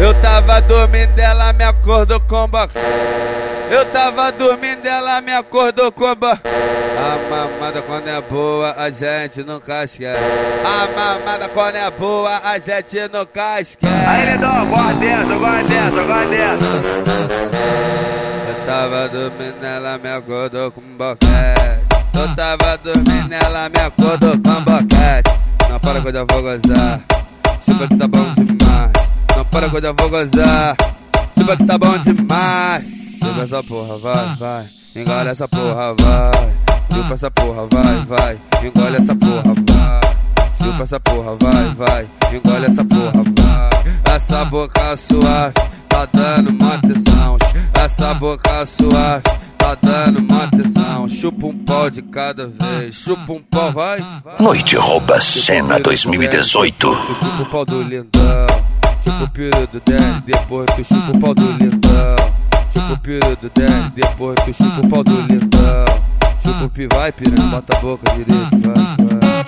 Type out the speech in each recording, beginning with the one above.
Eu tava dormindo, ela me acordou com boca. Eu tava dormindo, ela me acordou com boca. A mamada quando é boa, a gente nunca esquece. A mamada quando é boa, a gente nunca esquece. Aí, Lindão, gosta dessa, gosta dessa, gosta dessa. Eu tava dormindo, ela me acordou com boquete. Eu tava dormindo, ela me acordou com boquete. Não para quando eu vou gozar, chupa que tá bom demais. Não para quando eu vou gozar, chupa que tá bom demais. Chupa essa porra, vai, vai, engole essa porra, vai. Chupa essa porra, vai, vai, engole essa porra, vai. Chupa essa porra, vai, vai, engole essa porra, vai. Essa boca suave tá dando uma tesão. Essa boca suave tá dando uma tesão. Chupa um pau de cada vez, chupa um pau, vai. Noite Rouba Cena 2018. Tu chupa o pau do lindão, chupa o piru do 10, depois tu chupa o pau do lindão. Chupa o piru do 10, depois tu chupa o pau do lindão. Chupa o pi, vai piranha, bota a boca direito, vai, vai.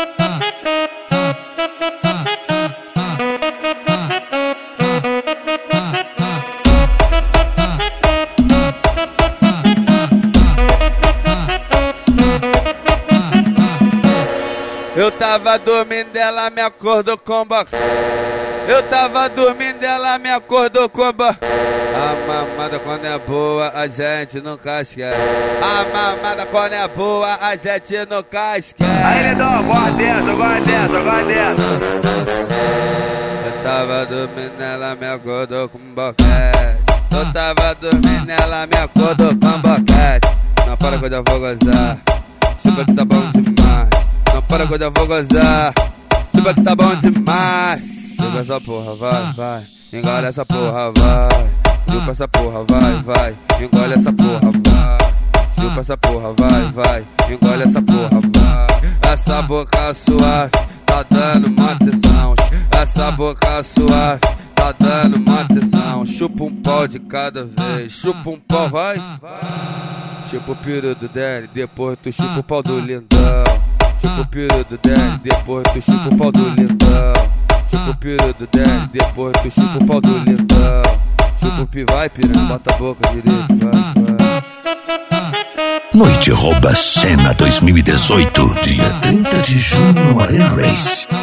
Eu tava dormindo, ela me acordou com boca. Eu tava dormindo, ela me acordou com boca. A mamada quando é boa, a gente nunca esquece. A mamada quando é boa, a gente nunca esquece. Aí, Lindão, gosta dessa, gosta dessa, gosta dessa. Eu tava dormindo, ela me acordou com boquete. Eu tava dormindo, ela me acordou com boquete. Não para quando eu vou gozar, chupa que tá bom demais. Não para quando eu vou gozar, chupa que tá bom demais. Chupa essa porra, vai, vai, engole essa porra, vai. Chupa essa porra, vai, vai, engole essa porra, vai. Chupa essa porra, vai, vai, engole essa porra, vai. Essa boca suave tá dando uma tesão. Essa boca suave tá dando uma tesão. Chupa um pau de cada vez, chupa um pau, vai. Chupa o piru do Danny, depois tu chupa o pau do lindão. Chupa o piru do 10, depois tu chupa o pau do lindão. Chupa o piru do 10, depois tu chupa o pau do lindão. Chupa o pi, vai piranha, bota a boca direito, vai, vai. Noite Rouba Cena 2018. Dia 30 de junho no Arena Race.